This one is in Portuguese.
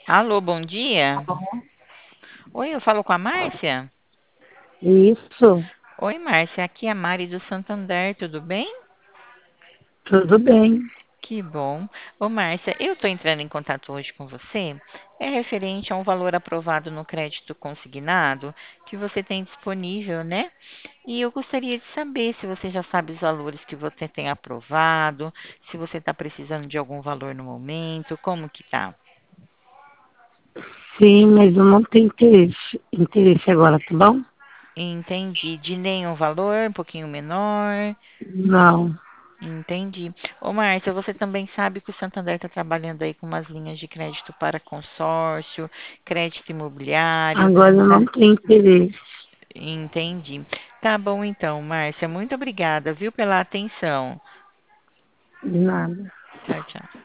Alô, bom dia. Oi, eu falo com a Márcia? Isso, Oi, Márcia, aqui é a Mari do Santander, tudo bem? tudo bem. Que bom. Ô, Márcia, eu estou entrando em contato hoje com você. É referente a um valor aprovado no crédito consignado que você tem disponível, né? E eu gostaria de saber se você já sabe os valores que você tem aprovado, se você está precisando de algum valor no momento, como que tá? Sim, mas eu não tenho interesse agora, tá bom? Entendi. De nenhum valor, um pouquinho menor. Não, Entendi. Ô, Márcia, você também sabe que o Santander está trabalhando aí com umas linhas de crédito para consórcio, crédito imobiliário. agora eu não tenho interesse. Entendi. Tá bom então, Márcia. Muito obrigada, viu, pela atenção. De nada. Tchau, tchau.